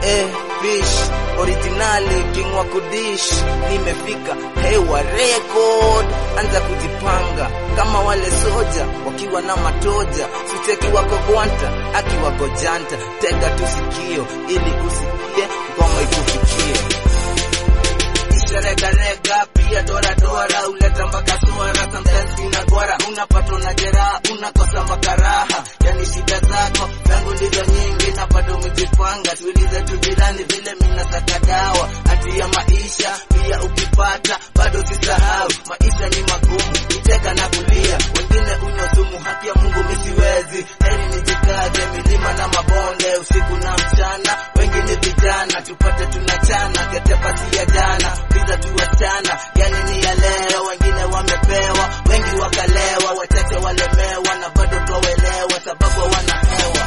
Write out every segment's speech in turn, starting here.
Fish originali king wa kudish, nimefika hewa record, anza kujipanga kama wale soja wakiwa na matoja, siteki wako gwanta akiwa gojanta, tega tusikio ili usikie ngoma ikufikie. Rega pia dora uleta mpaka suara, sometimes inagwara, unapata na jeraha, unakosa makaraha, yani shida zako zangu ndizo nyingi na bado umejipanga. Tuulize tu jirani vile mimi nataka dawa hati ya maisha, pia ukipata bado usisahau maisha ni magumu, uteka na kulia, wengine unyosumu, haki ya Mungu mimi siwezi, heri nijikaze milima na mabonde usiku na mchana, wengine vijana tupate tunachana, kete pasi ya jana pizza tuwachana, yani ni ya leo, wengine wamepewa, wengi wakalewa, wachache walemewa na bado tuelewa sababu wana hewa.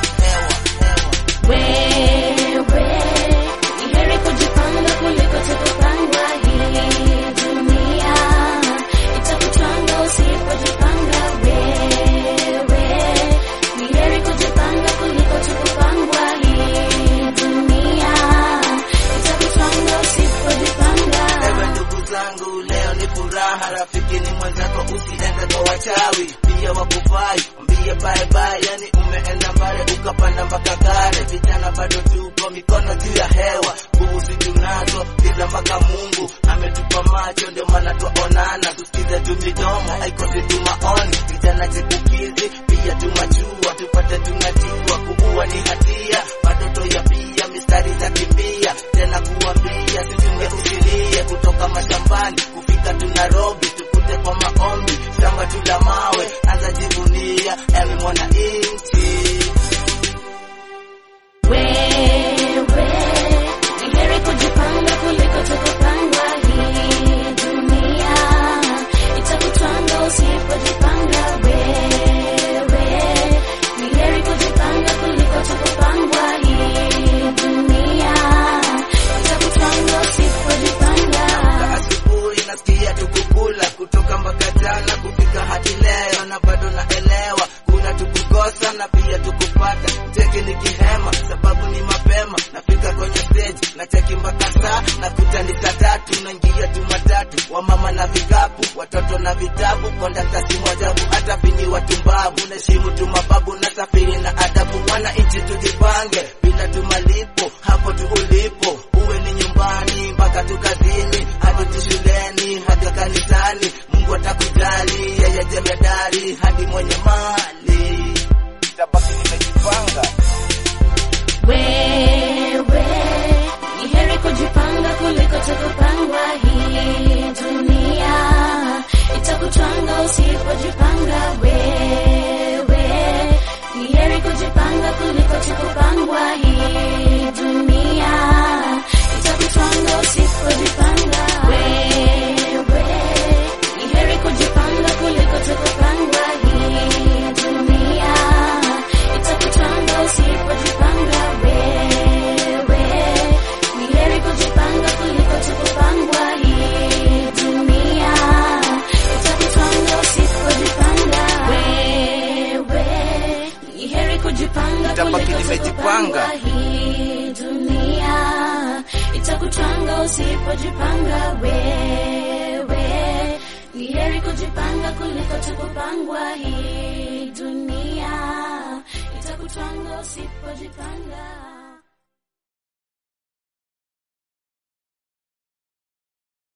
Wewe ni heri kujipanga kuliko tukupanga, hii dunia itakutwanga usipojipanga. Wewe ni heri kujipanga kuliko tukupanga, hii dunia itakutwanga usipojipanga. Ewe ndugu zangu, leo ni furaha, rafiki ni mwenzako, usiende kwa wachawi pia wakufai, mbie bye bye, yani umeenda mbali ukapanda mpaka kare. Vijana bado tuko mikono juu ya hewa, nguvu si tunazo bila mpaka Mungu ametupa macho, ndio maana tuonana, tusikize tu midomo haikosi tu maoni. Vijana chipukizi pia tumachua, tupate tunajua kuua ni hatia, bado toya pia mistari za kimbia tena kuambia situnge usilie, kutoka mashambani kufika tu Nairobi, tukute kwa maombi, shamba tu la mawe, anza jivunia ewe mwananchi. Wewe ni heri kujipanga kuliko tukupanga, hii dunia itakutwanga usipojipanga. Wewe ni heri kujipanga kuliko tukupanga, hii dunia itakutwanga usipojipanga. Asubuhi nasikia tukukula kutoka mpaka jana kufika hadi leo, na bado naelewa kuna tukukosa na pia tukupata, cheki nikihema sababu ni mapema, nafika kwenye stage na cheki mpaka saa na kuta ni saa 3, naingia tu matatu, wa mama na vikapu, watoto na vitabu, kondakta si mwajabu, hata pini watumbabu, naheshimu tu mababu na safiri na adabu. Wananchi tujipange bila tu malipo, hapo tu ulipo, uwe ni nyumbani mpaka tu kazini, hadi tu shuleni hadi kanisani, Mungu atakujali, yeye jemedari hadi mwenye mali, tabaki nimejipanga. Wewe ni heri kujipanga kuliko tukupanga, hii dunia itakutwanga usipojipanga. Wewe ni heri kujipanga kuliko tukupanga, hii dunia itakutwanga usipojipanga. Wewe ni heri kujipanga kuliko tukupanga, hii dunia itakutwanga usipojipanga. Wewe ni heri kujipanga kuliko tukupanga, hii dunia itakutwanga usipojipanga. Wewe ni heri kujipanga kuliko tukupanga, hii dunia itakutwanga usipojipanga. Wewe ni heri kujipanga kuliko tukupanga, hii dunia itakutwanga usipojipanga.